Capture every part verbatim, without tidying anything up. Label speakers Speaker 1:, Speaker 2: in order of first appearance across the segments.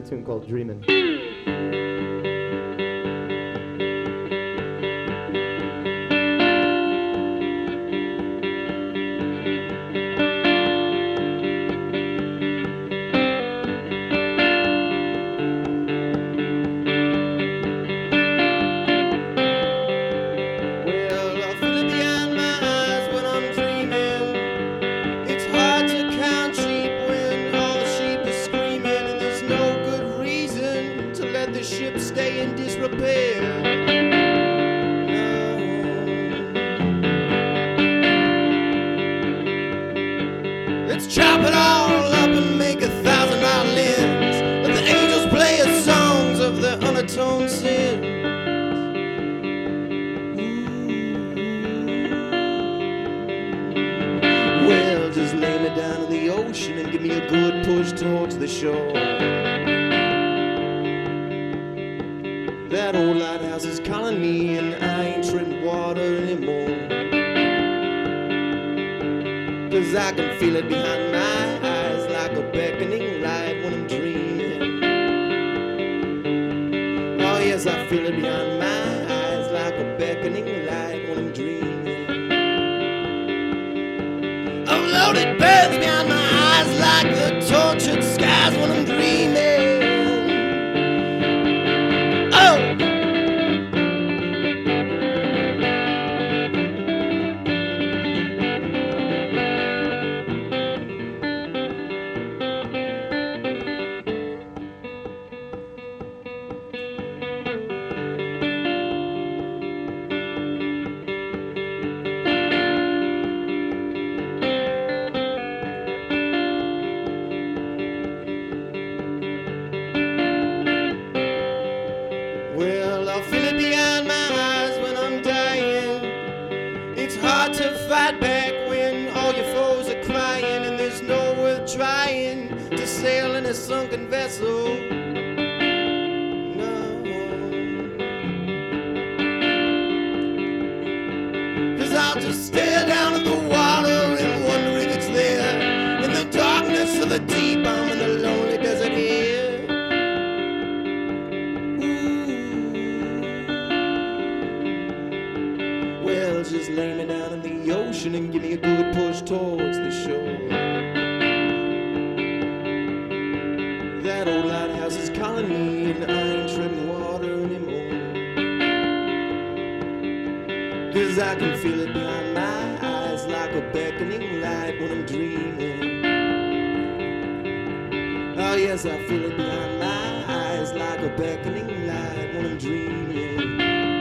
Speaker 1: a tune called Dreamin'.
Speaker 2: The ship stay in disrepair. No. Let's chop it all up and make a thousand violins. Let the angels play us songs of their unatoned sin. Well, just lay me down in the ocean and give me a good push towards the shore. That old lighthouse is calling me, and I ain't treading water anymore. Cause I can feel it behind my eyes like a beckoning light when I'm dreaming. Oh yes, I feel it behind my eyes like a beckoning light when I'm dreaming. Oh Lord, it burns behind my eyes like the tortured skies when I'm dreaming. Well, I'll feel it behind my eyes when I'm dying. It's hard to fight back when all your foes are crying, and there's no worth trying to sail in a sunken vessel. No. Cause I'll just stare down at the water and wonder if it's there. In the darkness of the deep, I'm in the lonely desert here. Well, just lay me down in the ocean and give me a good push towards the shore. That old lighthouse is calling me, and I ain't treading water anymore. Cause I can feel it behind my eyes like a beckoning light when I'm dreaming. Oh yes, I feel it behind my eyes like a beckoning light when I'm dreaming.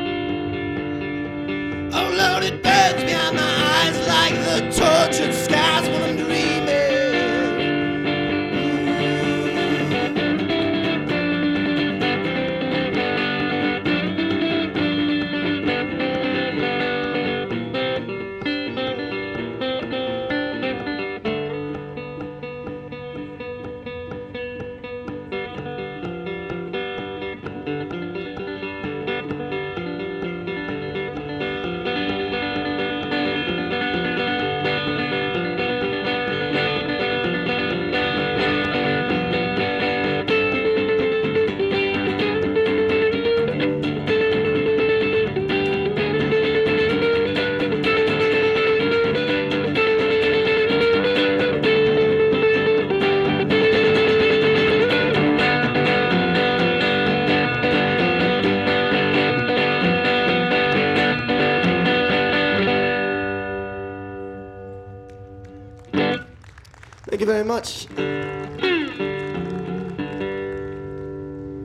Speaker 2: Oh Lord, it burns behind my eyes like the tortured skies when I'm dreaming. Thank you very much.